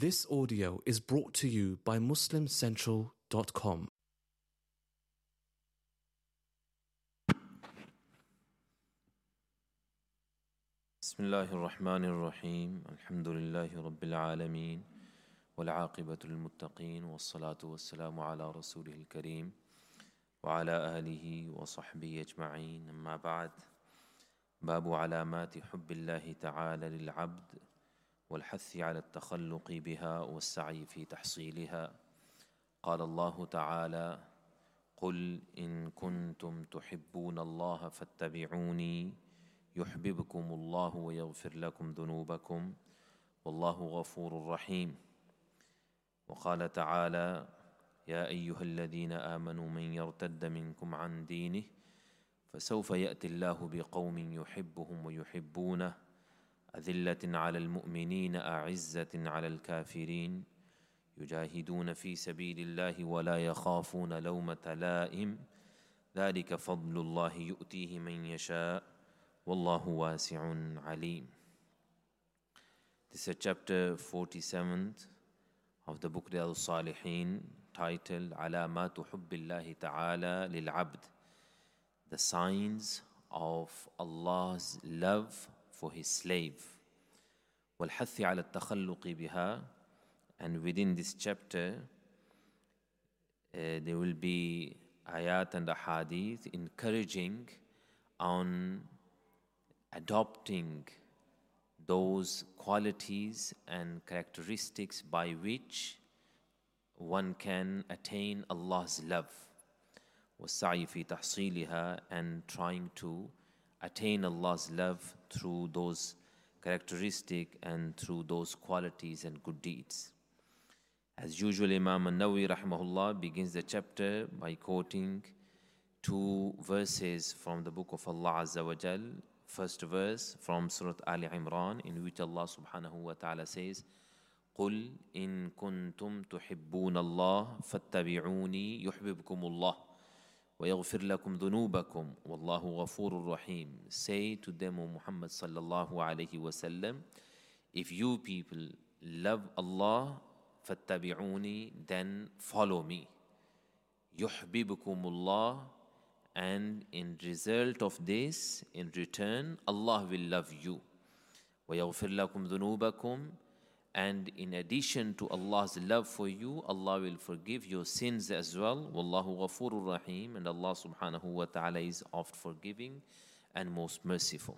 This audio is brought to you by MuslimCentral.com. بسم الله الرحمن الرحيم الحمد لله رب العالمين والعاقبة للمتقين والصلاة والسلام على رسوله الكريم وعلى آله وصحبه أجمعين أما بعد باب علامات حب الله تعالى للعبد والحث على التخلق بها والسعي في تحصيلها. قال الله تعالى: قل إن كنتم تحبون الله فاتبعوني يحببكم الله ويغفر لكم ذنوبكم والله غفور رحيم. وقال تعالى: يا أيها الذين آمنوا من يرتد منكم عن دينه فسوف يأتي الله بقوم يحبهم ويحبونه أذلة على المؤمنين أعزة على الكافرين يجاهدون في سبيل الله ولا يخافون لومة لائم ذلك فضل الله يؤتيه من يشاء والله واسع عليم. This is chapter 47th of the book Riyadh al-Salihin, titled Alamatu Hubbillahi Ta'ala lil-Abd, the signs of Allah's love for His slave. وَالْحَثِّ عَلَى التَّخَلُّقِ بِهَا. And within this chapter, there will be ayat and ahadith encouraging on adopting those qualities and characteristics by which one can attain Allah's love. وَالسَّعْيِ فِي تَحْصِيلِهَا. And trying to attain Allah's love through those characteristics and through those qualities and good deeds. As usual, Imam An-Nawawi rahimahullah begins the chapter by quoting two verses from the book of Allah Azza wa Jal. First verse from Surah Ali Imran, in which Allah subhanahu wa ta'ala says: قُلْ إِن كُنْتُمْ تُحِبُّونَ اللَّهَ فَاتَّبِعُونِي يُحْبِبْكُمُ اللَّهُ وَيَغْفِرْ لَكُمْ ذُنُوبَكُمْ وَاللَّهُ غَفُورٌ رَحِيمٌ. Say to them, O Muhammad sallallahu alayhi wa sallam, if you people love Allah, فَاتَّبِعُونِي, then follow me. يُحْبِبْكُمُ اللَّهُ. And in result of this, in return, Allah will love you. وَيَغْفِرْ لَكُمْ ذُنُوبَكُمْ. And in addition to Allah's love for you, Allah will forgive your sins as well. وَاللَّهُ غَفُورٌ رَحِيمٌ. And Allah subhanahu wa ta'ala is oft forgiving and most merciful.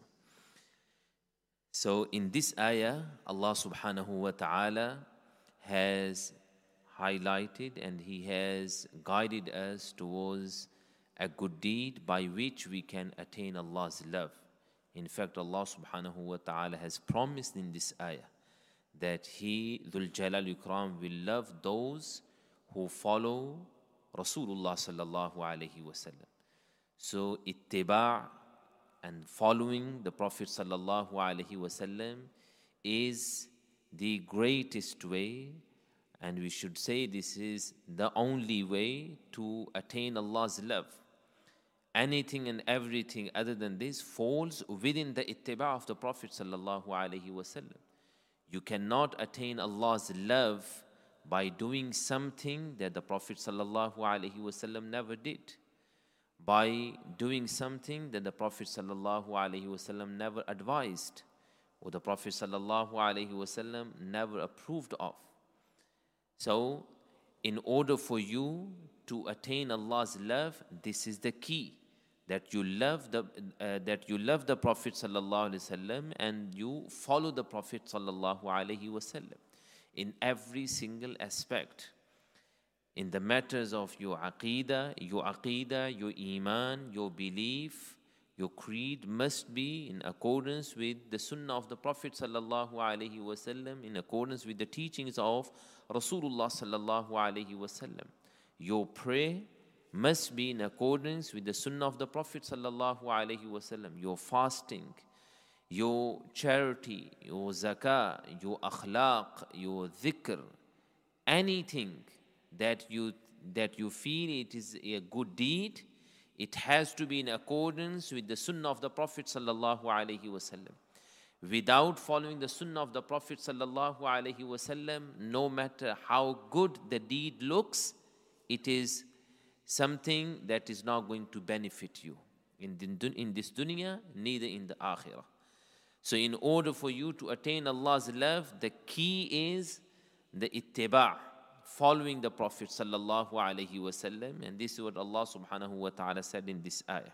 So in this ayah, Allah subhanahu wa ta'ala has highlighted and He has guided us towards a good deed by which we can attain Allah's love. In fact, Allah subhanahu wa ta'ala has promised in this ayah that He, Dhul Jalal Ikram, will love those who follow Rasulullah sallallahu alayhi wa sallam. So, ittiba' and following the Prophet sallallahu alayhi wa sallam is the greatest way, and we should say this is the only way to attain Allah's love. Anything and everything other than this falls within the ittiba' of the Prophet sallallahu alayhi wa sallam. You cannot attain Allah's love by doing something that the Prophet sallallahu alaihi wasallam never did, by doing something that the Prophet sallallahu alaihi wasallam never advised, or the Prophet sallallahu alaihi wasallam never approved of. So, in order for you to attain Allah's love, this is the key. That you love the Prophet sallallahu alaihi wasallam and you follow the Prophet sallallahu alaihi wasallam in every single aspect. In the matters of your aqidah, your iman, your belief, your creed must be in accordance with the sunnah of the Prophet sallallahu alaihi wasallam, in accordance with the teachings of Rasulullah sallallahu alaihi wasallam. Your prayer must be in accordance with the sunnah of the Prophet sallallahu alaihi wasallam. Your fasting, your charity, your zakah, your akhlaq, your dhikr, anything that you feel it is a good deed, it has to be in accordance with the sunnah of the Prophet sallallahu alaihi wasallam. without following the sunnah of the Prophet sallallahu alaihi wasallam, no matter how good the deed looks, it is something that is not going to benefit you in this dunya, neither in the akhirah. So in order for you to attain Allah's love, the key is the ittiba', following the Prophet sallallahu alaihi wasallam, and this is what Allah subhanahu wa ta'ala said in this ayah.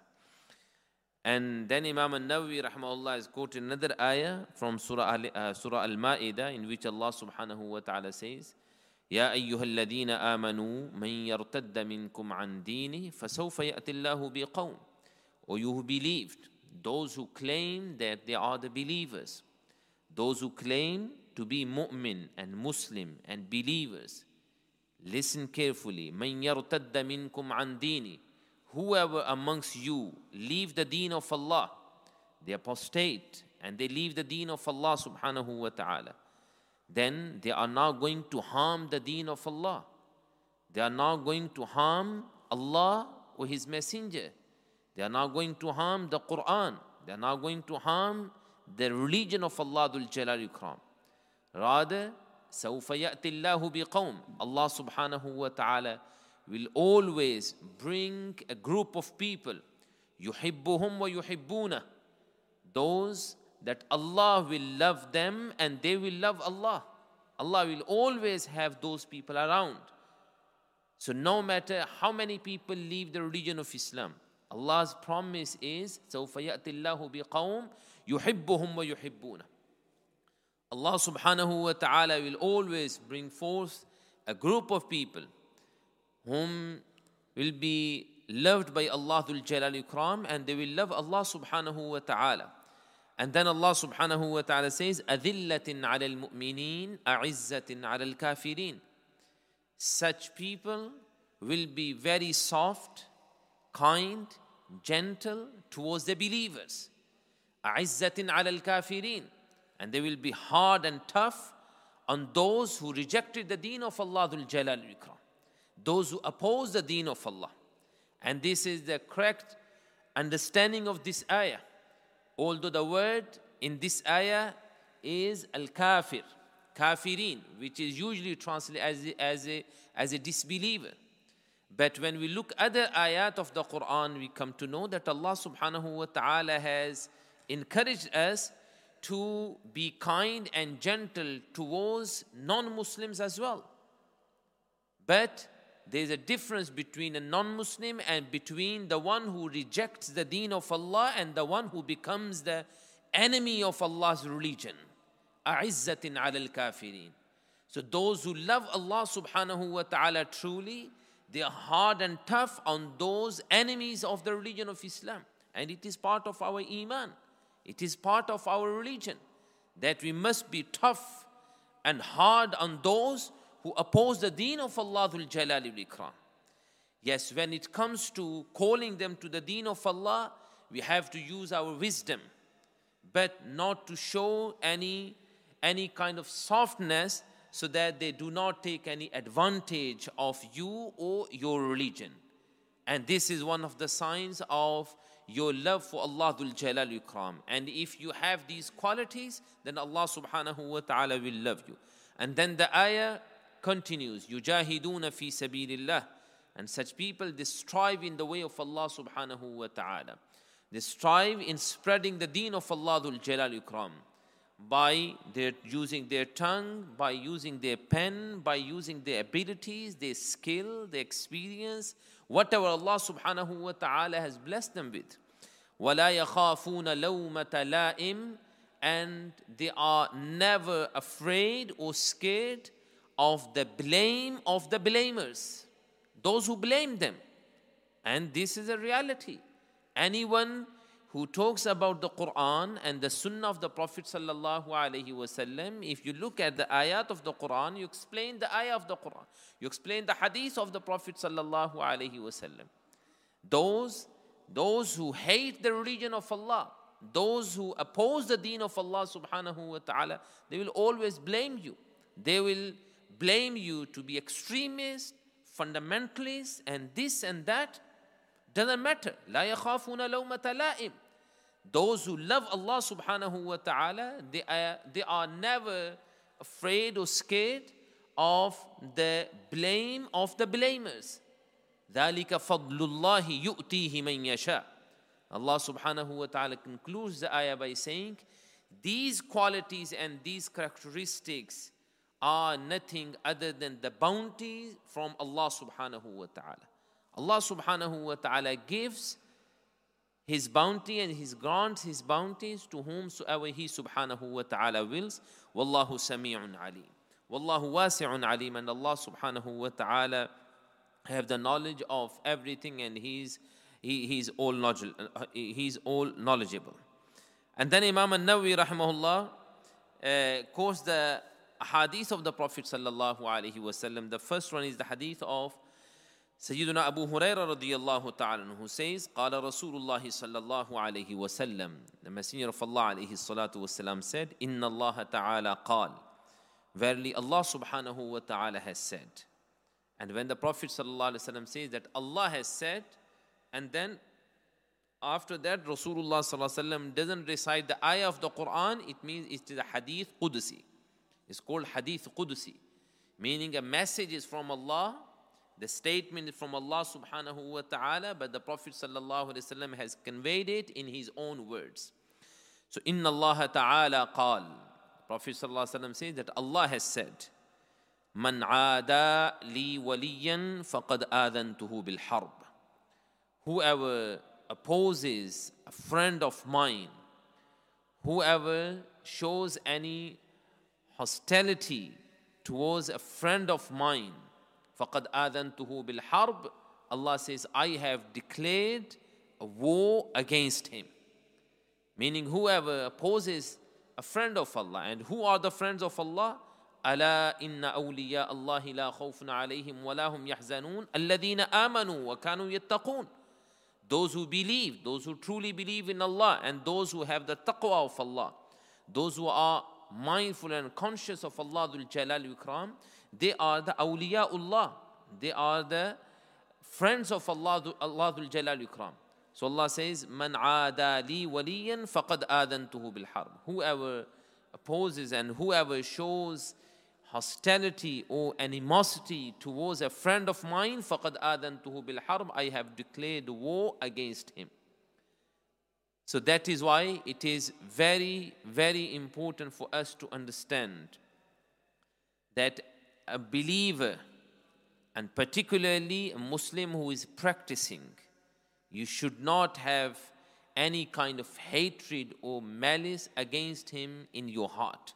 And then Imam al-Nawawi rahmahullah has quoted another ayah from Surah Al-Ma'idah, in which Allah subhanahu wa ta'ala says, يا أيها الذين آمنوا من يرتد منكم عن دينه فسوف يأتي الله بقوم. Or you who believed, those who claim that they are the believers, those who claim to be mu'min and Muslim and believers, listen carefully. من يرتد منكم عن دينه. Whoever amongst you leave the deen of Allah, they apostate and they leave the deen of Allah subhanahu wa ta'ala, then they are now going to harm the deen of Allah. They are now going to harm Allah or His Messenger. They are now going to harm the Quran. They are now going to harm the religion of Allah Dhul Jalal Ikram. Rather, سَوْفَ يَأْتِ اللَّهُ بِقَوْمٍ. Allah subhanahu wa ta'ala will always bring a group of people, يُحِبُّهُمْ وَيُحِبُّونَ, those that Allah will love them and they will love Allah. Allah will always have those people around. So no matter how many people leave the religion of Islam, Allah's promise is سَوْفَ يَأْتِ اللَّهُ بِقَوْمٍ يُحِبُّهُمْ وَيُحِبُّونَ. Allah subhanahu wa ta'ala will always bring forth a group of people whom will be loved by Allah Dhul Jalal Ikram, and they will love Allah subhanahu wa ta'ala. And then Allah subhanahu wa ta'ala says, أَذِلَّةٍ عَلَى الْمُؤْمِنِينَ أَعِزَّةٍ عَلَى الْكَافِرِينَ. Such people will be very soft, kind, gentle towards the believers. أَعِزَّةٍ عَلَى الْكَافِرِينَ. And they will be hard and tough on those who rejected the deen of Allah Dhul Jalal Ikram, those who oppose the deen of Allah. And this is the correct understanding of this ayah. Although the word in this ayah is al-kafir, kafirin, which is usually translated as a disbeliever. But when we look at the ayat of the Quran, we come to know that Allah subhanahu wa ta'ala has encouraged us to be kind and gentle towards non-Muslims as well. But there is a difference between a non-Muslim and between the one who rejects the deen of Allah and the one who becomes the enemy of Allah's religion. أَعِزَّةٍ عَلَى الْكَافِرِينَ. So those who love Allah subhanahu wa ta'ala truly, they are hard and tough on those enemies of the religion of Islam. And it is part of our iman. It is part of our religion that we must be tough and hard on those who oppose the deen of Allah Dhul Jalal Ikram. Yes, when it comes to calling them to the deen of Allah, we have to use our wisdom, but not to show any kind of softness so that they do not take any advantage of you or your religion. And this is one of the signs of your love for Allah Dhul Jalal Ikram. And if you have these qualities, then Allah subhanahu wa ta'ala will love you. And then the ayah continues, يُجَاهِدُونَ فِي سَبِيلِ اللَّهِ. And such people, they strive in the way of Allah subhanahu wa ta'ala. They strive in spreading the deen of Allah Dhul Jalal Ikram by using their tongue, by using their pen, by using their abilities, their skill, their experience, whatever Allah subhanahu wa ta'ala has blessed them with. وَلَا يَخَافُونَ لَوْمَةَ لَائِمٍ. And they are never afraid or scared of the blame of the blamers, those who blame them. And this is a reality. Anyone who talks about the Quran and the Sunnah of the Prophet sallallahu alaihi wasallam, if you look at the ayat of the Quran, you explain the ayah of the Quran, you explain the hadith of the Prophet sallallahu alaihi wasallam. Those who hate the religion of Allah, those who oppose the deen of Allah subhanahu wa ta'ala, they will always blame you. They will blame you to be extremist, fundamentalist, and this and that. Doesn't matter. لا يخافون لومة لائم. Those who love Allah subhanahu wa ta'ala, they are never afraid or scared of the blame of the blamers. ذَلِكَ فَضْلُ اللَّهِ يُؤْتِيهِ مَنْ يَشَاءُ. Allah subhanahu wa ta'ala concludes the ayah by saying, these qualities and these characteristics are nothing other than the bounty from Allah subhanahu wa ta'ala. Allah subhanahu wa ta'ala gives His bounty and He grants His bounties to whomsoever He subhanahu wa ta'ala wills. Wallahu sami'un alim. Wallahu wasi'un alim. And Allah subhanahu wa ta'ala have the knowledge of everything, and He's all knowledgeable. And then Imam al-Nawawi rahimahullah quotes the hadith of the Prophet sallallahu alaihi wasallam. The first one is the hadith of Sayyiduna Abu Hurairah radiyallahu ta'ala, who says, قال رسول الله صلى الله عليه وسلم, the Messenger of Allah alayhi salatu wasalam said, إن الله تعالى قال, verily Allah subhanahu wa ta'ala has said. And when the Prophet sallallahu alaihi wasallam says that Allah has said, and then after that Rasulullah sallallahu alaihi wasallam doesn't recite the ayah of the Quran, it means it is a hadith Qudusi. It's called hadith Qudusi, meaning a message is from Allah. The statement is from Allah subhanahu wa ta'ala, but the Prophet sallallahu alaihi wasallam has conveyed it in his own words. So, inna Allah ta'ala qal. Prophet sallallahu alaihi wasallam says that Allah has said, man aada li waliyan faqad aadhantuhu bil harb. Whoever opposes a friend of mine, whoever shows any hostility towards a friend of mine, فَقَدْ آذَنْتُهُ بِالْحَرْبِ, Allah says, I have declared a war against him. Meaning whoever opposes a friend of Allah. And who are the friends of Allah? أَلَا إِنَّ أَوْلِيَاءَ اللَّهِ لَا خَوْفٌ عَلَيْهِمْ وَلَا هُمْ يَحْزَنُونَ الَّذِينَ آمَنُوا وَكَانُوا يَتَّقُونَ. Those who believe, those who truly believe in Allah, and those who have the taqwa of Allah, those who are mindful and conscious of Allah Dhul Jalal Ikram, they are the awliyaullah. They are the friends of Allah Dhul Jalal Ikram. So Allah says, Man aada li waliyan faqad aadhantuhu bil harb. Whoever opposes and whoever shows hostility or animosity towards a friend of mine, faqad aadhantuhu bil harb, I have declared war against him. So that is why it is very, very important for us to understand that a believer, and particularly a Muslim who is practicing, you should not have any kind of hatred or malice against him in your heart.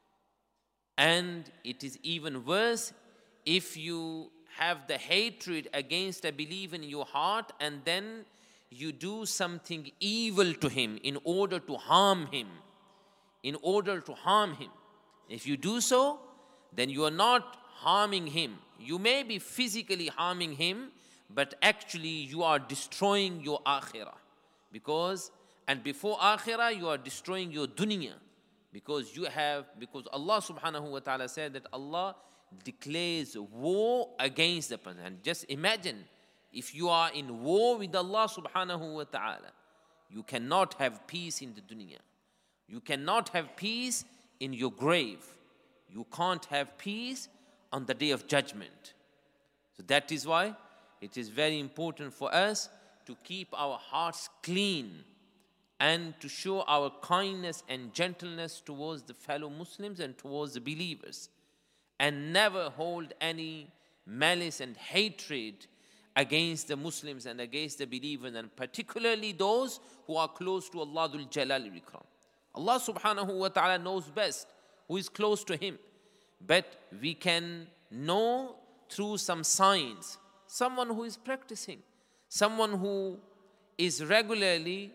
And it is even worse if you have the hatred against a believer in your heart and then you do something evil to him in order to harm him. In order to harm him. If you do so, then you are not harming him. You may be physically harming him, but actually you are destroying your akhirah. Because before akhirah, you are destroying your dunya. Because Allah subhanahu wa ta'ala said that Allah declares war against the person. And just imagine, if you are in war with Allah subhanahu wa ta'ala, you cannot have peace in the dunya. You cannot have peace in your grave. You can't have peace on the day of judgment. So that is why it is very important for us to keep our hearts clean and to show our kindness and gentleness towards the fellow Muslims and towards the believers, and never hold any malice and hatred against the Muslims and against the believers, and particularly those who are close to Allah Dhul Jalal Ikram. Allah subhanahu wa ta'ala knows best who is close to Him. But we can know through some signs. Someone who is practicing, someone who is regularly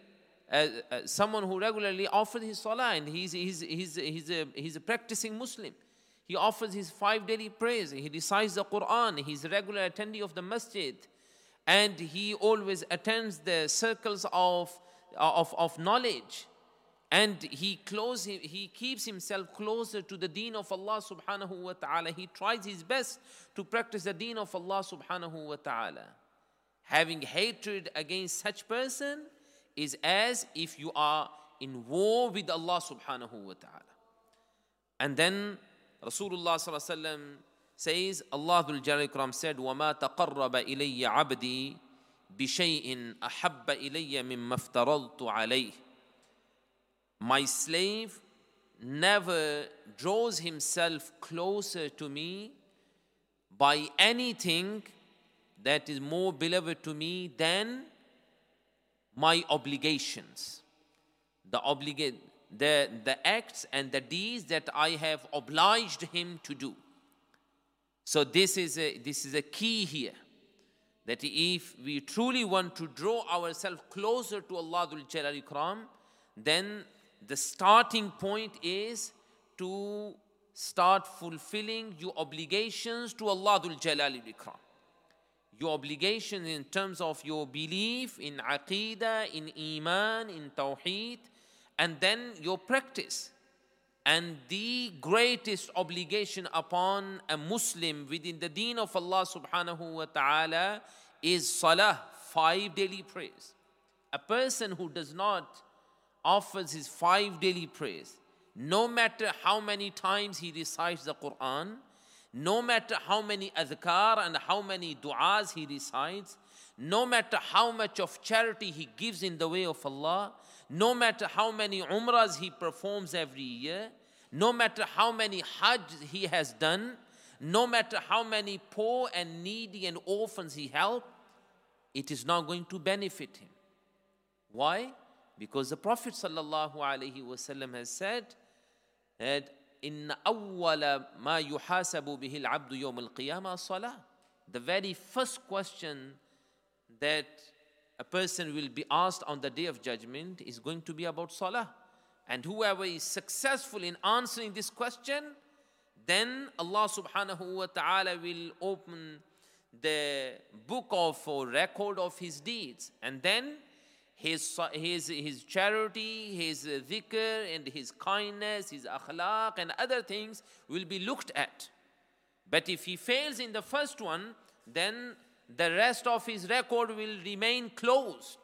offers his salah, and he's a practicing Muslim. He offers his 5 daily prayers. He recites the Quran. He's a regular attendee of the masjid, and he always attends the circles of knowledge. And he keeps himself closer to the deen of Allah subhanahu wa ta'ala. He tries his best to practice the deen of Allah subhanahu wa ta'ala. Having hatred against such person is as if you are in war with Allah subhanahu wa ta'ala. And then Rasulullah sallallahu alaihi wasallam says, Allah Dhul Jalali Ikram said, وَمَا تَقَرَّبَ إِلَيَّ عَبْدِي بِشَيْءٍ أَحَبَّ إِلَيَّ مِمَّا افْتَرَضْتُ عَلَيْهِ. My slave never draws himself closer to me by anything that is more beloved to me than my obligations. The acts and the deeds that I have obliged him to do. So this is a key here. That if we truly want to draw ourselves closer to Allah Dhul Jalali Ikram, then the starting point is to start fulfilling your obligations to Allah Dhul Jalali Ikram. Your obligations in terms of your belief in Aqidah, in Iman, in Tawheed, and then your practice. And the greatest obligation upon a Muslim within the deen of Allah subhanahu wa ta'ala is salah, 5 daily prayers. A person who does not offers his 5 daily prayers, no matter how many times he recites the Quran, no matter how many adhkar and how many du'as he recites, no matter how much of charity he gives in the way of Allah, no matter how many umrahs he performs every year, no matter how many hajj he has done, no matter how many poor and needy and orphans he helped, it is not going to benefit him. Why? Because the Prophet sallallahu alaihi wasallam has said that إِنَّ أَوَّلَ مَا يُحَاسَبُ بِهِ الْعَبْدُ يَوْمَ الْقِيَامَةِ الصَّلَاةِ. The very first question that a person will be asked on the Day of Judgment is going to be about salah. And whoever is successful in answering this question, then Allah subhanahu wa ta'ala will open the book of or record of his deeds. And then his charity, his dhikr and his kindness, his akhlaq and other things will be looked at. But if he fails in the first one, then the rest of his record will remain closed.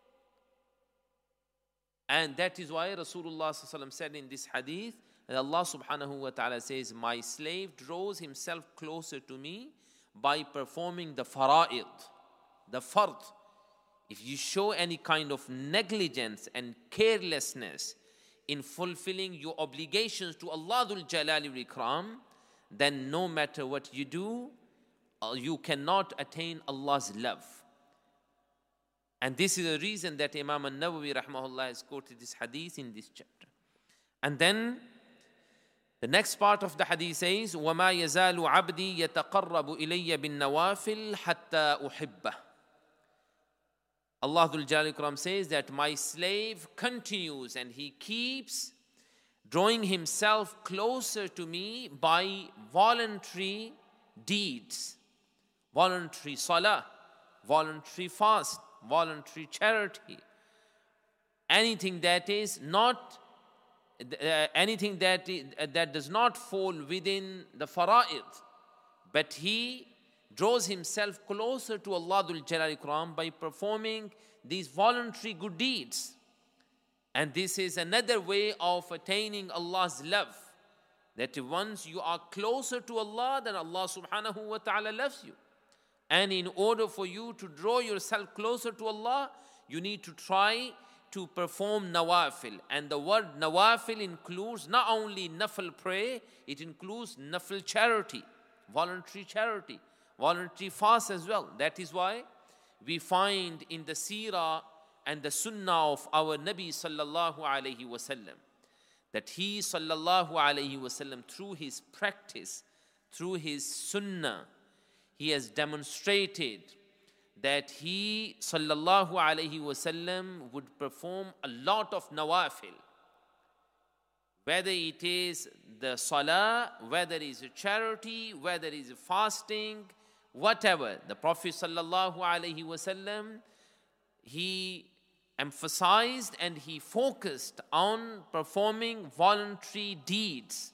And that is why Rasulullah sallallahu alaihi wasallam said in this hadith, that Allah subhanahu wa ta'ala says, my slave draws himself closer to me by performing the fara'id, the fard. If you show any kind of negligence and carelessness in fulfilling your obligations to Allah Dhul Jalali wal Ikram, then no matter what you do, you cannot attain Allah's love. And this is the reason that Imam al-Nawawi rahmahullah has quoted this hadith in this chapter. And then the next part of the hadith says, وَمَا يَزَالُ عَبْدِي يَتَقَرَّبُ إِلَيَّ بِالنَّوَافِلِ حَتَّى أُحِبَّهُ. Allah Dhul Jalali Ikram says that my slave continues and he keeps drawing himself closer to me by voluntary deeds, voluntary salah, voluntary fast, voluntary charity, anything that is not anything that does not fall within the fara'id, but he draws himself closer to Allah Dhul Jalali Ikram by performing these voluntary good deeds. And this is another way of attaining Allah's love, that once you are closer to Allah, then Allah subhanahu wa ta'ala loves you. And in order for you to draw yourself closer to Allah, you need to try to perform nawafil. And the word nawafil includes not only nafil prayer, it includes nafil charity, voluntary fast as well. That is why we find in the seerah and the sunnah of our Nabi sallallahu alayhi wasallam that he sallallahu alayhi wasallam, through his practice, through his sunnah, he has demonstrated that he sallallahu alayhi wasallam would perform a lot of nawafil, whether it is the salah, whether it is a charity, whether it is fasting, whatever. The Prophet sallallahu alayhi wasallam, he emphasized and he focused on performing voluntary deeds.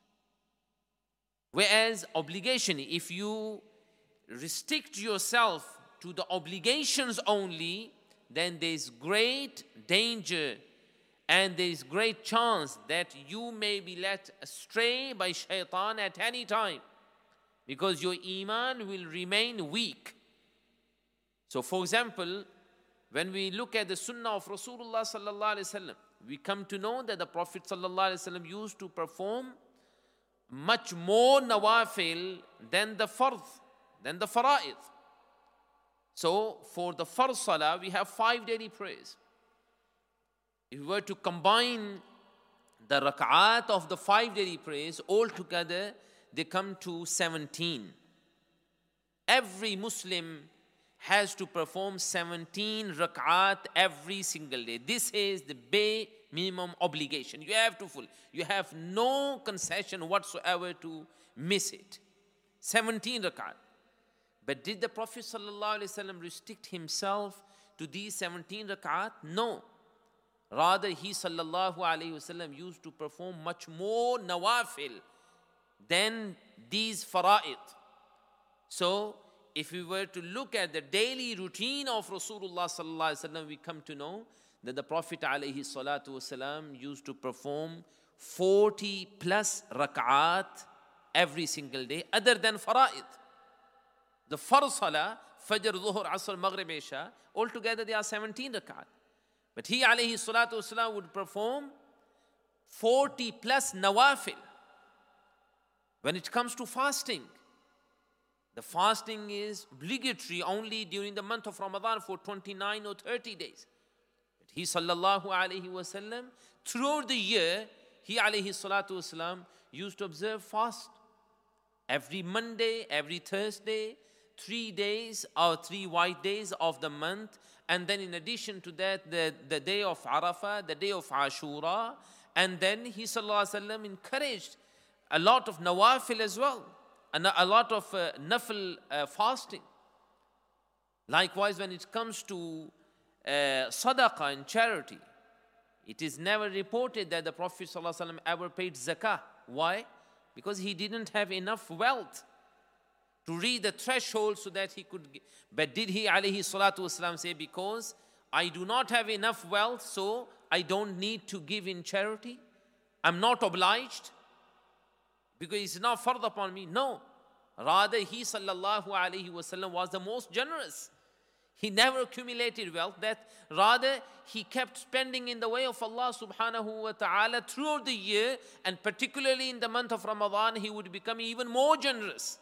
Whereas obligation, if you restrict yourself to the obligations only, then there is great danger and there is great chance that you may be led astray by shaitan at any time, because your iman will remain weak. So for example, when we look at the sunnah of Rasulullah sallallahu alaihi wasallam, we come to know that the Prophet sallallahu alaihi wasallam used to perform much more nawafil than the fard, than the fara'id. So for the fard salah, we have 5 daily prayers. If we were to combine the rak'at of the 5 daily prayers, altogether they come to 17. Every Muslim has to perform 17 rak'at every single day. This is the bare minimum obligation. You have to fulfill. You have no concession whatsoever to miss it. 17 rak'at. But did the Prophet ﷺ restrict himself to these 17 rak'at? No. Rather, he ﷺ used to perform much more nawafil than these fara'id. So, if we were to look at the daily routine of Rasulullah ﷺ, we come to know that the Prophet ﷺ used to perform 40 plus rak'at every single day, other than fara'id. The farz salah, Fajr, Dhuhr, Asr, Maghrib, Isha, altogether they are 17 rak'at. But he ﷺ would perform 40 plus nawafil. When it comes to fasting, the fasting is obligatory only during the month of Ramadan for 29 or 30 days. But he sallallahu alaihi wasallam, throughout the year, he alayhi salatu wasalam used to observe fast. Every Monday, every Thursday, 3 days or 3 white days of the month. And then in addition to that, the day of Arafah, the day of Ashura. And then he sallallahu alaihi wasallam encouraged a lot of nawafil as well. And a lot of nafil fasting. Likewise, when it comes to sadaqah and charity, it is never reported that the Prophet ﷺ ever paid zakah. Why? Because he didn't have enough wealth to reach the threshold so that he could give. But did he alayhi salatu wasalam say, because I do not have enough wealth, so I don't need to give in charity? I'm not obliged because it's not fard upon me. No. Rather, he sallallahu alayhi wasallam was the most generous. He never accumulated wealth. Rather, he kept spending in the way of Allah subhanahu wa ta'ala throughout the year, and particularly in the month of Ramadan, he would become even more generous.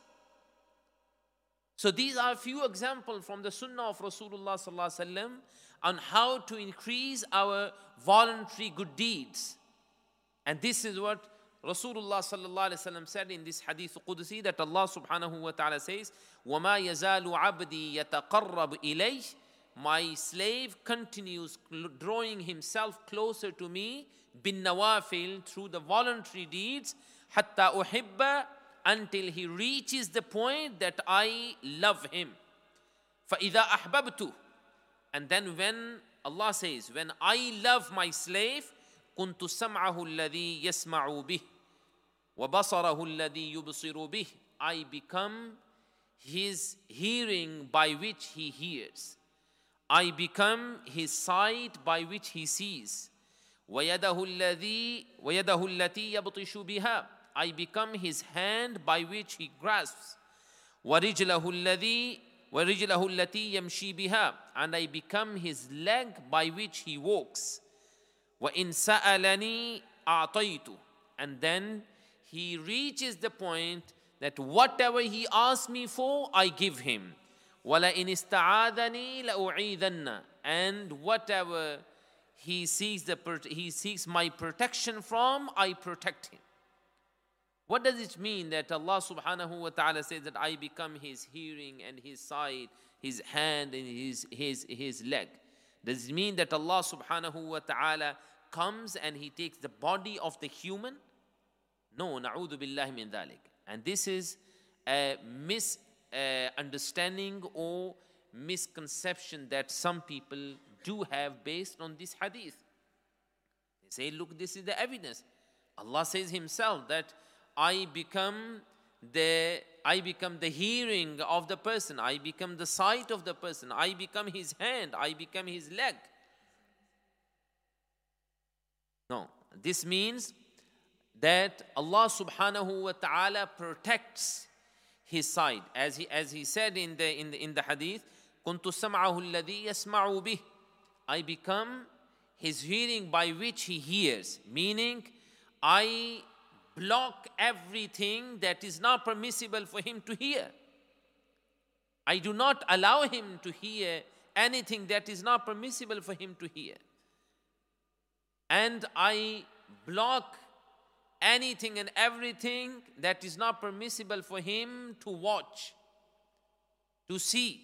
So these are a few examples from the sunnah of Rasulullah sallallahu alaihi wasallam on how to increase our voluntary good deeds. And this is what Rasulullah sallallahu alaihi wasallam said in this hadith Qudsi, that Allah subhanahu wa ta'ala says, وَمَا يَزَالُ عَبْدِي يَتَقَرَّبُ إِلَيْهِ, my slave continues drawing himself closer to me, bin nawafil, through the voluntary deeds, hatta uhibba, until he reaches the point that I love him. فَإِذَا أَحْبَبْتُ, and then when Allah says, when I love my slave, كُنْتُ سَمْعَهُ الَّذِي يَسْمَعُ بِهِ وَبَصَرَهُ الَّذِي يُبْصِرُ بِهِ, I become his hearing by which he hears. I become his sight by which he sees. وَيَدَهُ الَّتِي يَبْطِشُ بِهَا, I become his hand by which he grasps. وَرِجْلَهُ الَّتِي يَمْشِي بِهَا, and I become his leg by which he walks. وَإِن سَأَلَنِي أَعْطَيْتُ, and then he reaches the point that whatever he asks me for, I give him. وَلَئِنِ اسْتَعَاذَنِي لَأُعِيذَنَّ, and whatever he seeks my protection from, I protect him. What does it mean that Allah subhanahu wa ta'ala says that I become his hearing and his sight, his hand and his leg? Does it mean that Allah subhanahu wa ta'ala comes and he takes the body of the human? No, na'udhu billahi min dhalik. And this is a misunderstanding or misconception that some people do have based on this hadith. They say, look, this is the evidence. Allah says himself that I become I become the hearing of the person, I become the sight of the person, I become his hand, I become his leg. No, this means that Allah subhanahu wa ta'ala protects his sight. As he said in the hadith, كُنْتُ سَمْعَهُ الَّذِي يَسْمَعُ بِهِ, I become his hearing by which he hears. Meaning, I block everything that is not permissible for him to hear. I do not allow him to hear anything that is not permissible for him to hear. And I block anything and everything that is not permissible for him to watch, to see.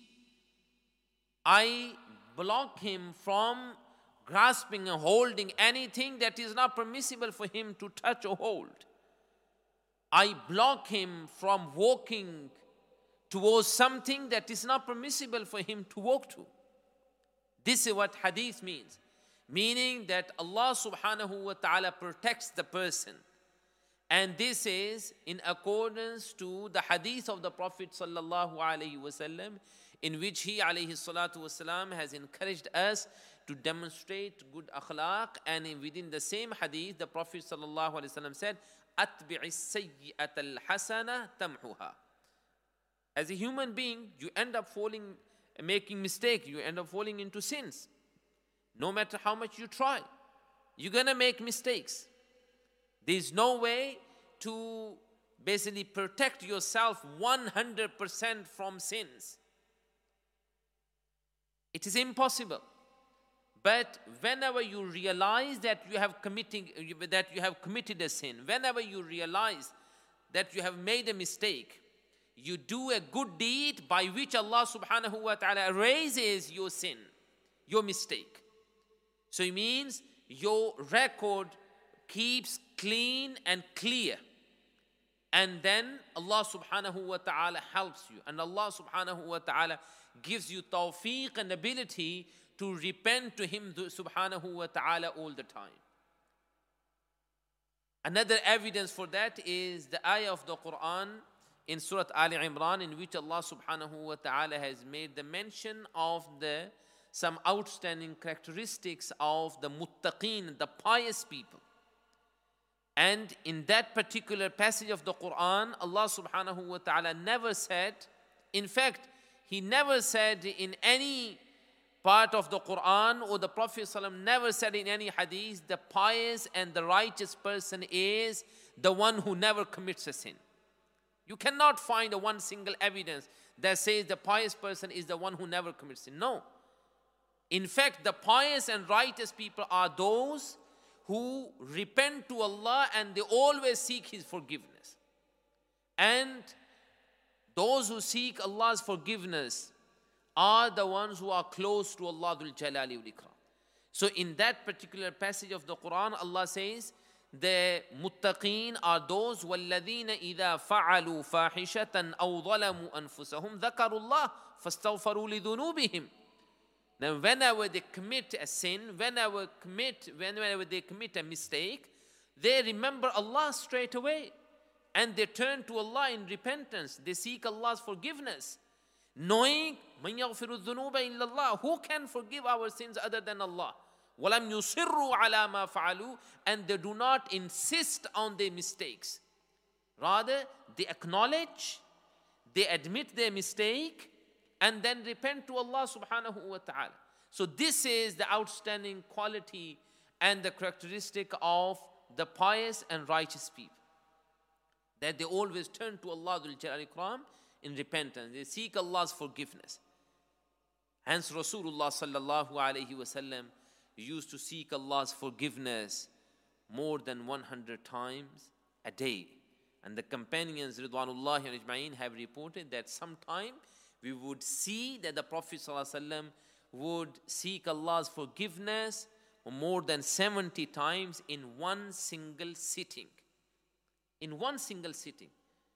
I block him from grasping and holding anything that is not permissible for him to touch or hold. I block him from walking towards something that is not permissible for him to walk to. This is what hadith means. Meaning that Allah subhanahu wa ta'ala protects the person. And this is in accordance to the hadith of the Prophet sallallahu alaihi wasallam, in which he alayhi salatu wasalam has encouraged us to demonstrate good akhlaq. And within the same hadith, the Prophet sallallahu alaihi wasallam said, أَتْبِعِ السَّيِّئَةَ الْحَسَنَةَ تَمْحُهَا. As a human being, you end up making mistakes. You end up falling into sins. No matter how much you try, you're going to make mistakes. There's no way to basically protect yourself 100% from sins. It is impossible. But whenever you realize that you have committed a sin, whenever you realize that you have made a mistake, you do a good deed by which Allah subhanahu wa ta'ala erases your sin, your mistake. So it means your record keeps clean and clear. And then Allah subhanahu wa ta'ala helps you. And Allah subhanahu wa ta'ala gives you tawfiq and ability to repent to Him subhanahu wa ta'ala all the time. Another evidence for that is the ayah of the Quran in Surah Ali Imran, in which Allah subhanahu wa ta'ala has made the mention of some outstanding characteristics of the muttaqeen, the pious people. And in that particular passage of the Quran, Allah subhanahu wa ta'ala never said, in fact, He never said in any part of the Quran, or the Prophet ﷺ never said in any hadith, the pious and the righteous person is the one who never commits a sin. You cannot find one single evidence that says the pious person is the one who never commits sin. No. In fact, the pious and righteous people are those who repent to Allah and they always seek His forgiveness. And those who seek Allah's forgiveness are the ones who are close to Allah Dhul Jalali wal Ikram. So in that particular passage of the Quran, Allah says, the muttaqeen are those وَالَّذِينَ إِذَا فَعَلُوا فَاحِشَةً أَوْ ظَلَمُوا أَنفُسَهُمْ ذَكَرُوا اللَّهَ فَاسْتَغْفَرُوا لِذُنُوبِهِمْ. Now whenever they commit a sin, whenever they commit a mistake, they remember Allah straight away. And they turn to Allah in repentance. They seek Allah's forgiveness. Knowing, مَنْ يَغْفِرُ الذُّنُوبَ إِلَّا اللَّهُ, who can forgive our sins other than Allah? وَلَمْ يُصِرُّوا عَلَى مَا فَعَلُوا, and they do not insist on their mistakes. Rather, they acknowledge, they admit their mistake, and then repent to Allah subhanahu wa ta'ala. So this is the outstanding quality and the characteristic of the pious and righteous people. That they always turn to Allah Dhul Jalali wal Ikram in repentance. They seek Allah's forgiveness. Hence Rasulullah sallallahu alayhi wasallam used to seek Allah's forgiveness more than 100 times a day. And the companions Ridwanullahi ajma'in have reported that sometime we would see that the Prophet sallallahu alayhi wasallam would seek Allah's forgiveness more than 70 times in one single sitting. In one single sitting,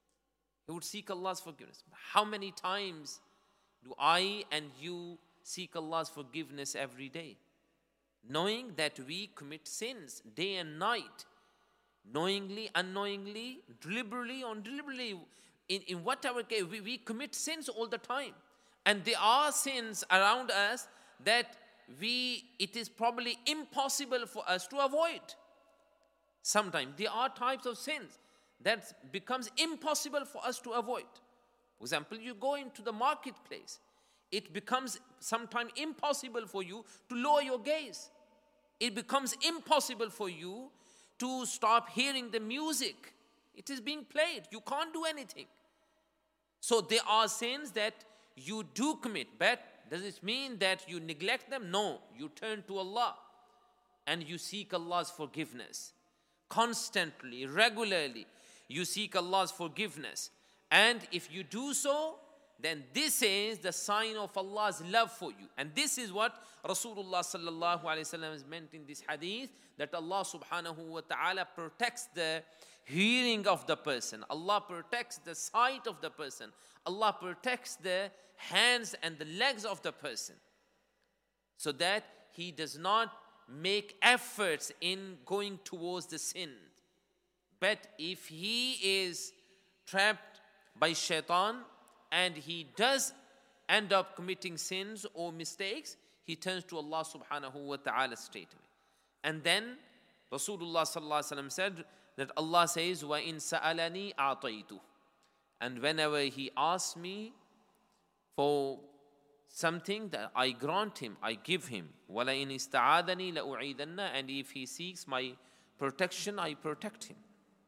he would seek Allah's forgiveness. How many times do I and you seek Allah's forgiveness every day? Knowing that we commit sins day and night, knowingly, unknowingly, deliberately, undeliberately. in whatever case, we commit sins all the time. And there are sins around us that it is probably impossible for us to avoid. Sometimes there are types of sins that becomes impossible for us to avoid. For example, you go into the marketplace. It becomes sometimes impossible for you to lower your gaze. It becomes impossible for you to stop hearing the music. It is being played. You can't do anything. So there are sins that you do commit, but does it mean that you neglect them? No, you turn to Allah and you seek Allah's forgiveness. Constantly, regularly, you seek Allah's forgiveness. And if you do so, then this is the sign of Allah's love for you. And this is what Rasulullah sallallahu alaihi wasallam has meant in this hadith, that Allah subhanahu wa ta'ala protects the hearing of the person. Allah protects the sight of the person. Allah protects the hands and the legs of the person, so that he does not make efforts in going towards the sin. But if he is trapped by shaitan and he does end up committing sins or mistakes, he turns to Allah subhanahu wa ta'ala straight away. And then Rasulullah sallallahu alaihi wasallam said that Allah says, وَإِن سَأَلَنِي أَعْطَيْتُ. And whenever he asks me for something, that I grant him, I give him. وَلَئِنِ اسْتَعَاذَنِي لَأُعِيدَنَّ. And if he seeks my protection, I protect him.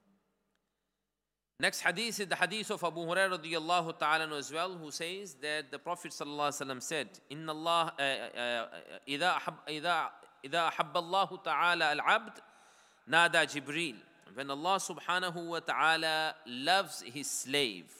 Next hadith is the hadith of Abu Hurairah radiyallahu ta'ala as well, who says that the Prophet sallallahu alaihi wasallam said, إِنَّ اللَّهَ إِذَا أَحَبَّ اللَّهُ تَعَالَى الْعَبْدِ نَادَى جِبْرِيلٌ. When Allah subhanahu wa ta'ala loves his slave,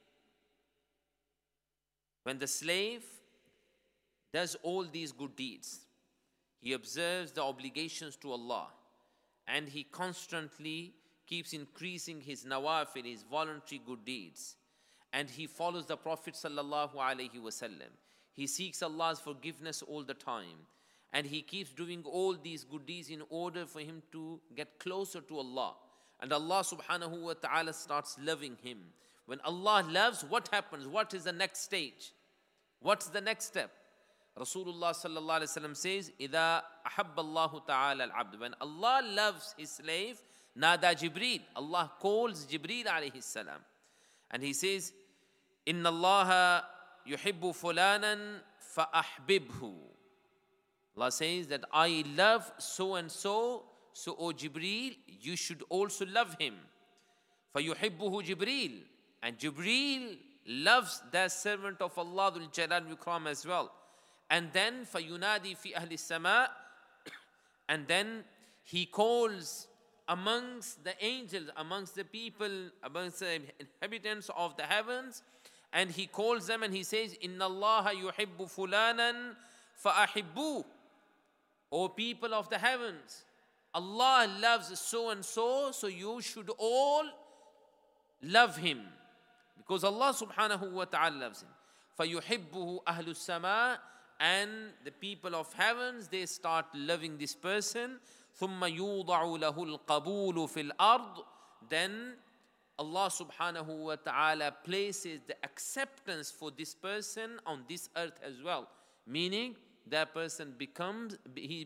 when the slave does all these good deeds, he observes the obligations to Allah, and he constantly keeps increasing his nawafil, his voluntary good deeds, and he follows the Prophet sallallahu alaihi wasallam. He seeks Allah's forgiveness all the time, and he keeps doing all these good deeds in order for him to get closer to Allah. And Allah subhanahu wa ta'ala starts loving him. When Allah loves, what happens? What is the next stage? What's the next step? Rasulullah sallallahu alaihi wasallam says, إِذَا أَحَبَّ اللَّهُ تَعَالَى الْعَبْدِ. When Allah loves his slave, Nada Jibreel. Allah calls Jibreel alayhi salam. And he says, إِنَّ اللَّهَ يُحِبُّ فُلَانًا فَأَحْبِبْهُ. Allah says that I love so and so, so O Jibreel, you should also love him. فَيُحِبُّهُ Jibreel. And Jibreel loves that servant of Allah Dhul Jalal wal Ikram as well. And then فَيُنَادِي فِي أَهْلِ السَّمَاءِ. And then he calls amongst the angels, amongst the people, amongst the inhabitants of the heavens, and he calls them and he says, إِنَّ اللَّهَ يُحِبُّ فُلَانًا فَأَحِبُّوهُ. O people of the heavens, Allah loves so and so, so you should all love him, because Allah subhanahu wa ta'ala loves him. فَيُحِبُّهُ أَهْلُ السَّمَاءِ. And the people of heavens, they start loving this person. ثُمَّ يُوضَعُ لَهُ الْقَبُولُ فِي الْأَرْضِ. Then Allah subhanahu wa ta'ala places the acceptance for this person on this earth as well. Meaning that person becomes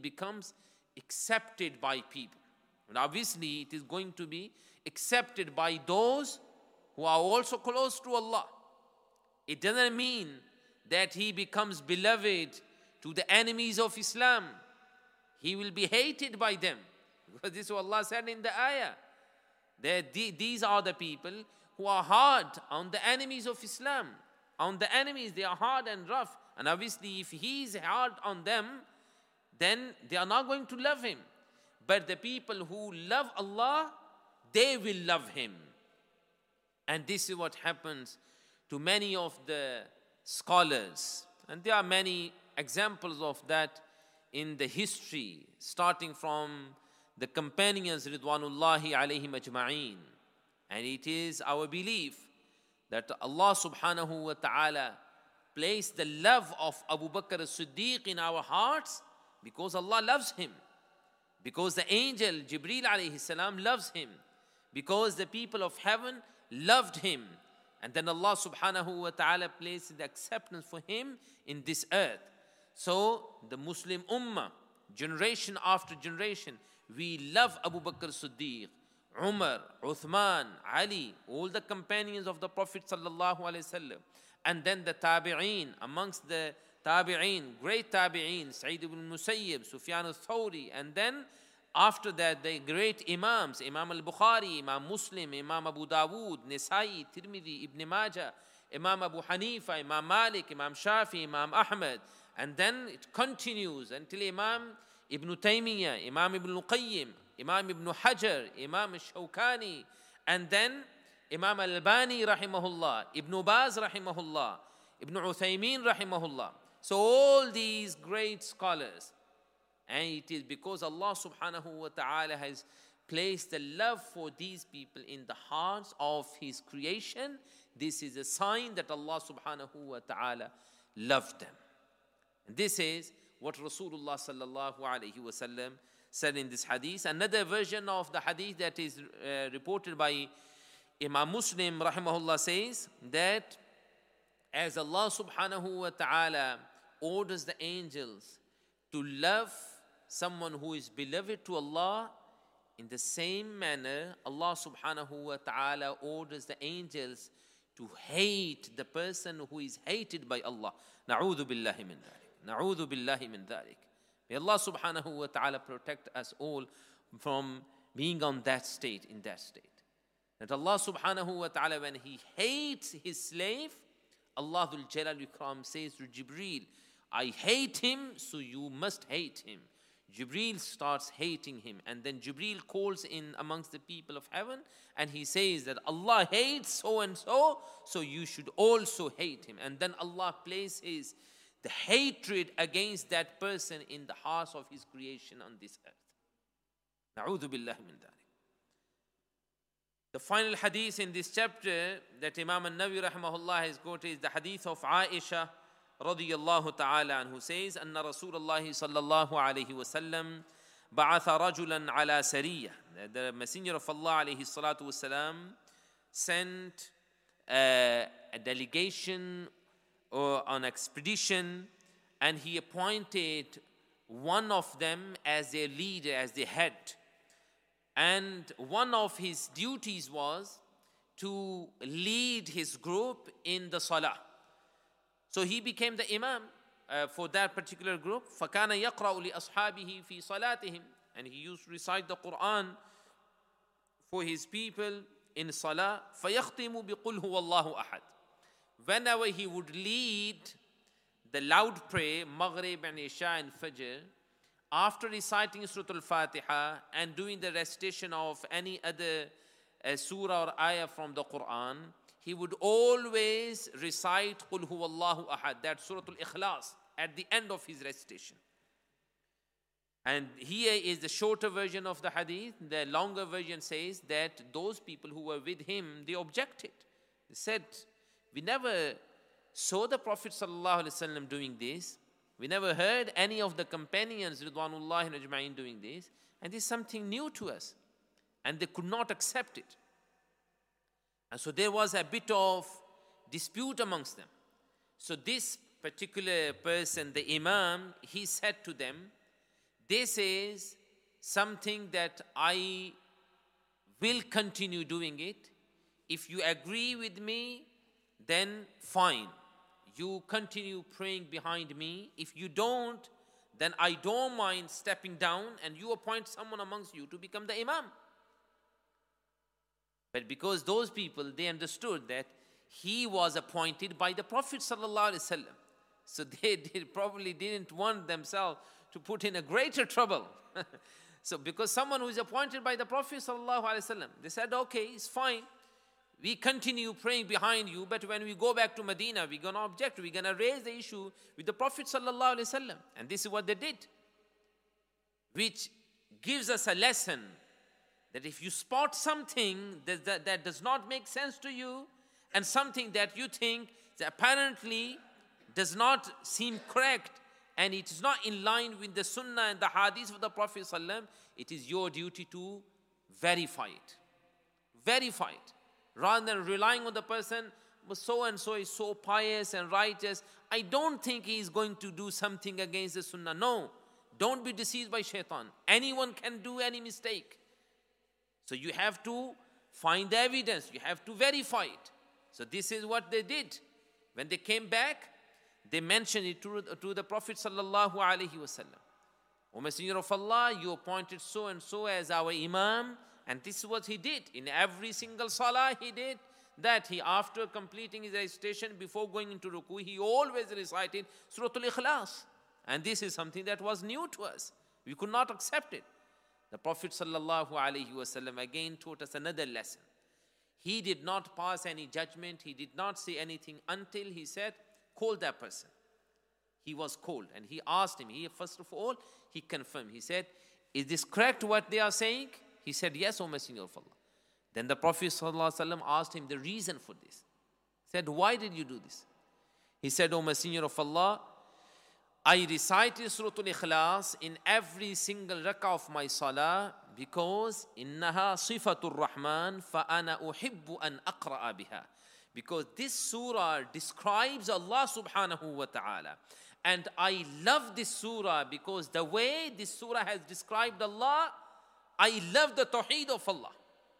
accepted by people. And obviously it is going to be accepted by those who are also close to Allah. It doesn't mean that he becomes beloved to the enemies of Islam. He will be hated by them. Because this is what Allah said in the ayah. That these are the people who are hard on the enemies of Islam. On the enemies, they are hard and rough. And obviously, if he is hard on them, then they are not going to love him. But the people who love Allah, they will love him. And this is what happens to many of the scholars. And there are many examples of that in the history, starting from the companions Ridwanullahi alayhim ajma'een. And it is our belief that Allah subhanahu wa ta'ala placed the love of Abu Bakr as-Siddiq in our hearts because Allah loves him. Because the angel Jibreel alayhi salam loves him. Because the people of heaven loved him. And then Allah subhanahu wa ta'ala places the acceptance for him in this earth. So the Muslim ummah, generation after generation, we love Abu Bakr Siddiq, Umar, Uthman, Ali, all the companions of the Prophet sallallahu alaihi wasallam. And then the tabi'een, amongst the tabi'een, great tabi'een, Sa'id ibn Musayyib, Sufyan al-Thawri, and then after that the great imams, Imam al-Bukhari, Imam Muslim, Imam Abu Dawood, Nisai, Tirmidhi, Ibn Majah, Imam Abu Hanifa, Imam Malik, Imam Shafi, Imam Ahmad. And then it continues until Imam Ibn Taymiyyah, Imam Ibn Qayyim, Imam Ibn Hajar, Imam Shawkani, and then Imam Al-Albani rahimahullah, Ibn Baz rahimahullah, Ibn Uthaymeen rahimahullah. So all these great scholars, and it is because Allah subhanahu wa ta'ala has placed the love for these people in the hearts of His creation. This is a sign that Allah subhanahu wa ta'ala loved them. And this is what Rasulullah sallallahu alayhi wa sallam said in this hadith. Another version of the hadith that is reported by Imam Muslim rahimahullah says that as Allah subhanahu wa ta'ala orders the angels to love someone who is beloved to Allah, in the same manner Allah subhanahu wa ta'ala orders the angels to hate the person who is hated by Allah. Na'udhu billahi min dhalik. Na'udhu billahi min dhalik. May Allah subhanahu wa ta'ala protect us all from being on that state, in that state. That Allah subhanahu wa ta'ala, when He hates His slave, Allah Dhul Jalal Ikram says to Jibreel, I hate him, so you must hate him. Jibreel starts hating him, and then Jibreel calls in amongst the people of heaven, and he says that Allah hates so and so, so you should also hate him. And then Allah places the hatred against that person in the hearts of His creation on this earth. Na'udhu billahi min dhalik. The final hadith in this chapter that Imam al-Nawawi rahimahullah has quoted is the hadith of Aisha radiyallahu ta'ala anhu, says, Anna Rasulullah sallallahu alayhi wa sallam ba'atha rajulan ala sariyah. The Messenger of Allah alayhi salatu wa salam sent a delegation or an expedition, and he appointed one of them as their leader, as their head. And one of his duties was to lead his group in the salah. So he became the imam for that particular group. فَكَانَ يَقْرَأُ لِأَصْحَابِهِ فِي صَلَاتِهِمْ. And he used to recite the Quran for his people in salah. فَيَخْتِمُ بِقُلْ هُوَ اللَّهُ أَحَدٌ. Whenever he would lead the loud prayer, Maghrib and Isha and Fajr, after reciting Surah Al-Fatiha and doing the recitation of any other surah or ayah from the Quran, he would always recite Qul Huwallahu Ahad, that Surah Al-Ikhlas, at the end of his recitation. And here is the shorter version of the hadith. The longer version says that those people who were with him, they objected. They said, we never saw the Prophet ﷺ doing this. We never heard any of the companions, Ridwanullahi Najma'in, doing this. And this is something new to us. And they could not accept it. And so there was a bit of dispute amongst them. So this particular person, the imam, he said to them, this is something that I will continue doing it. If you agree with me, then fine. You continue praying behind me. If you don't, then I don't mind stepping down and you appoint someone amongst you to become the imam. But because those people, they understood that he was appointed by the Prophet ﷺ. So they probably didn't want themselves to put in a greater trouble. So because someone who is appointed by the Prophet ﷺ, they said, okay, it's fine. We continue praying behind you, but when we go back to Medina, we're going to object. We're going to raise the issue with the Prophet ﷺ. And this is what they did. Which gives us a lesson that if you spot something that does not make sense to you, and something that you think that apparently does not seem correct, and it is not in line with the sunnah and the hadith of the Prophet ﷺ, it is your duty to verify it. Verify it. Rather than relying on the person, so and so is so pious and righteous, I don't think he is going to do something against the sunnah. No, don't be deceived by shaitan. Anyone can do any mistake. So you have to find the evidence, you have to verify it. So this is what they did. When they came back, they mentioned it to the Prophet sallallahu alaihi wasallam. O Messenger of Allah, you appointed so and so as our Imam, and this is what he did. In every single salah he did that. He, after completing his recitation, before going into ruku, he always recited Surah Al-Ikhlas. And this is something that was new to us. We could not accept it. The Prophet sallallahu alaihi wasallam again taught us another lesson. He did not pass any judgment. He did not say anything until he said, call that person. He was called and he asked him. He, first of all, he confirmed. He said, is this correct what they are saying? He said, yes, O Messenger of Allah. Then the Prophet ﷺ asked him the reason for this. He said, why did you do this? He said, O Messenger of Allah, I recited Surah Al-Ikhlas in every single rak'ah of my salah because innaha sifatur rahman fa ana uhibbu an aqra'a biha. Because this surah describes Allah subhanahu wa ta'ala. And I love this surah because the way this surah has described Allah, I love the tawheed of Allah.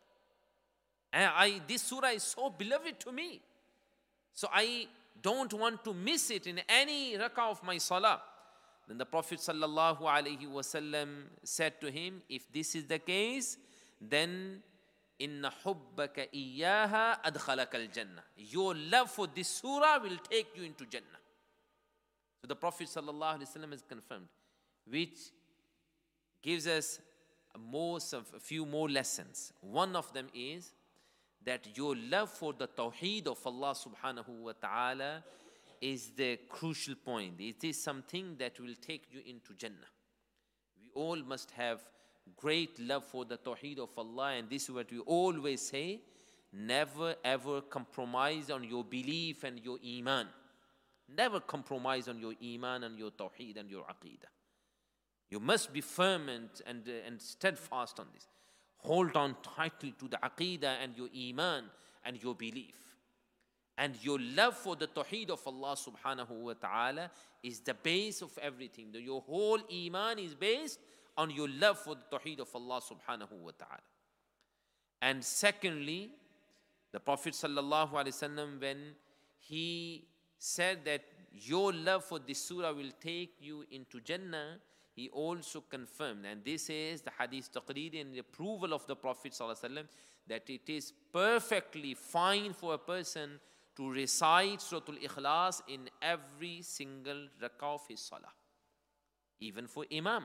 And this surah is so beloved to me. So I don't want to miss it in any rak'ah of my salah. Then the Prophet sallallahu alaihi wasallam said to him, if this is the case, then inna hubbaka iyyaha adkhalaka al-jannah. Your love for this surah will take you into Jannah. So the Prophet sallallahu alaihi wasallam has confirmed, which gives us a few more lessons. One of them is that your love for the tawheed of Allah subhanahu wa ta'ala is the crucial point. It is something that will take you into Jannah. We all must have great love for the tawheed of Allah, and this is what we always say, never ever compromise on your belief and your iman. Never compromise on your iman and your tawheed and your aqidah. You must be firm and steadfast on this. Hold on tightly to the aqidah and your iman and your belief. And your love for the tawheed of Allah subhanahu wa ta'ala is the base of everything. Your whole iman is based on your love for the tawheed of Allah subhanahu wa ta'ala. And secondly, the Prophet sallallahu alaihi wasallam, when he said that your love for this surah will take you into Jannah, he also confirmed, and this is the hadith taqreer and the approval of the Prophet ﷺ, that it is perfectly fine for a person to recite Surah Al-Ikhlas in every single rak'ah of his salah, even for imam.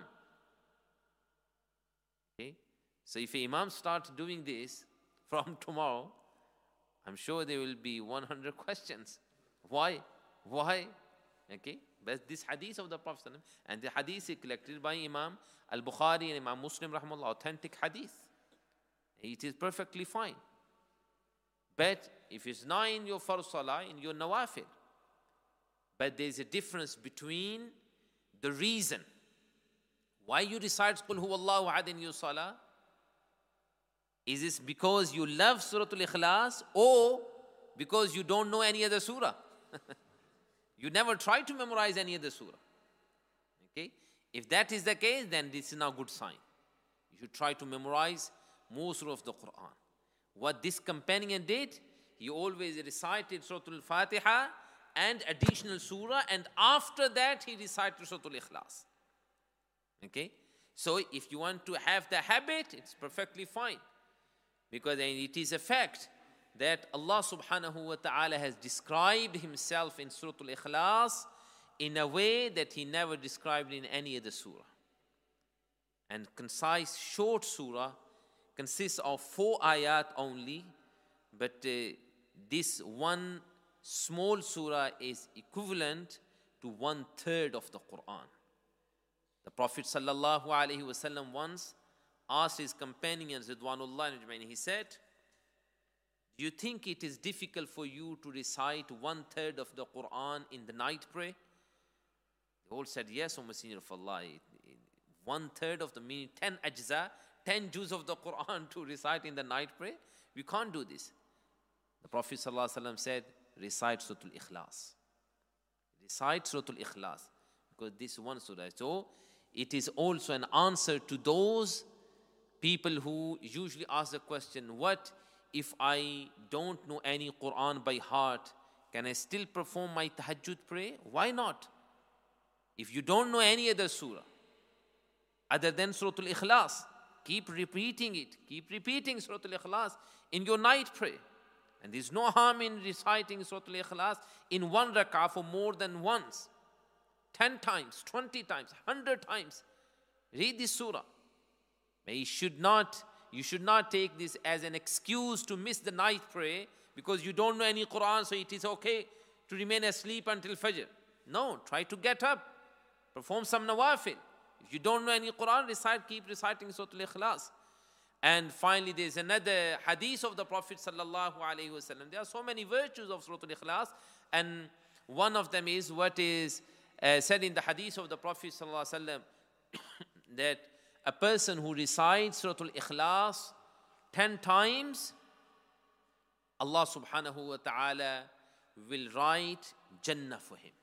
Okay? So if imam starts doing this from tomorrow, I'm sure there will be 100 questions. Why? Okay? But this hadith of the Prophet and the hadith is collected by Imam Al-Bukhari and Imam Muslim rahimahullah, authentic hadith. It is perfectly fine. But if it's not in your farz salah, in your nawafil, but there is a difference between the reason why you recite Qul Huwallahu Ahad in your salah. Is this because you love Surah Al-Ikhlas or because you don't know any other surah? You never try to memorize any other surah. Okay? If that is the case, then this is not a good sign. You should try to memorize more surah of the Quran. What this companion did, he always recited Surah Al-Fatiha and additional surah, and after that he recited Surah Al-Ikhlas. Okay? So if you want to have the habit, it's perfectly fine. Because it is a fact that Allah subhanahu wa ta'ala has described himself in Surah Al-Ikhlas in a way that he never described in any other surah. And concise, short surah consists of 4 ayat only, but this one small surah is equivalent to 1/3 of the Quran. The Prophet sallallahu alaihi wasallam once asked his companions, Ridwanullah Najmain, he said, do you think it is difficult for you to recite 1/3 of the Quran in the night prayer? They all said, yes, O Messenger of Allah. 1/3 of the meaning, 10 ajza, 10 juz of the Quran to recite in the night prayer? We can't do this. The Prophet ﷺ said, recite Surah Al-Ikhlas. Recite Surah Al-Ikhlas. Because this one surah. So, it is also an answer to those people who usually ask the question, what if I don't know any Quran by heart? Can I still perform my tahajjud prayer? Why not? If you don't know any other surah other than Surah Al-Ikhlas, keep repeating it. Keep repeating Surah Al-Ikhlas in your night prayer. And there's no harm in reciting Surah Al-Ikhlas in one rak'ah for more than once. 10 times, 20 times, 100 times. Read this surah. But you should not take this as an excuse to miss the night prayer because you don't know any Quran, so it is okay to remain asleep until Fajr. No, try to get up. Perform some nawafil. If you don't know any Quran, keep reciting Surah Al-Ikhlas. And finally, there's another hadith of the Prophet sallallahu alaihi wasallam. There are so many virtues of Surah Al-Ikhlas, and one of them is what is said in the hadith of the Prophet sallallahu alaihi wasallam that a person who recites Surah Al-Ikhlas 10 times, Allah subhanahu wa ta'ala will write Jannah for him.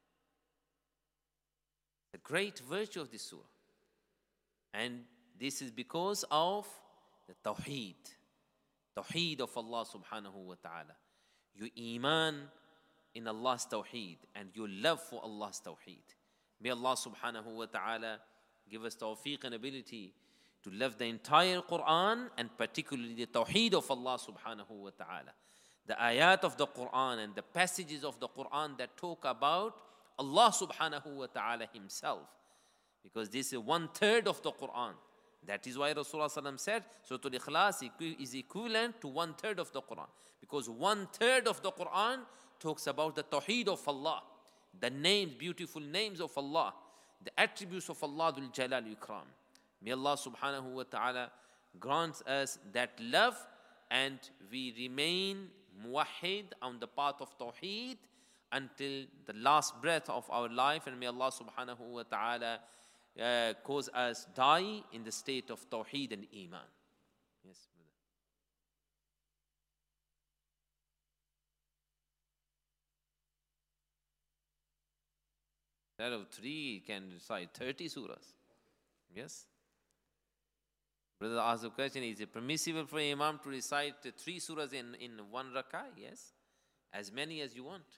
The great virtue of this surah. And this is because of the Tawheed. Tawheed of Allah subhanahu wa ta'ala. Your iman in Allah's Tawheed and your love for Allah's Tawheed. May Allah subhanahu wa ta'ala give us tawfiq and ability to love the entire Quran and particularly the Tawheed of Allah subhanahu wa ta'ala. The ayat of the Quran and the passages of the Quran that talk about Allah subhanahu wa ta'ala himself. Because this is 1/3 of the Quran. That is why Rasulullah sallam said, Surah Al-Ikhlas is equivalent to 1/3 of the Quran. Because 1/3 of the Quran talks about the Tawheed of Allah. The names, beautiful names of Allah. The attributes of Allah Dhul Jalal Ikram. May Allah subhanahu wa ta'ala grant us that love and we remain muwahhid on the path of Tawheed until the last breath of our life, and may Allah subhanahu wa ta'ala cause us die in the state of Tawheed and Iman. Yes, brother. Out of 3 can recite 30 surahs. Yes. Brother asked the question, is it permissible for Imam to recite 3 surahs in one rak'ah? Yes. As many as you want.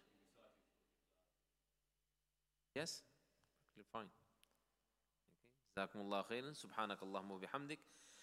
Yes? Fine. Okay. Jazakumullah khairan. Subhanakallahumma bihamdik.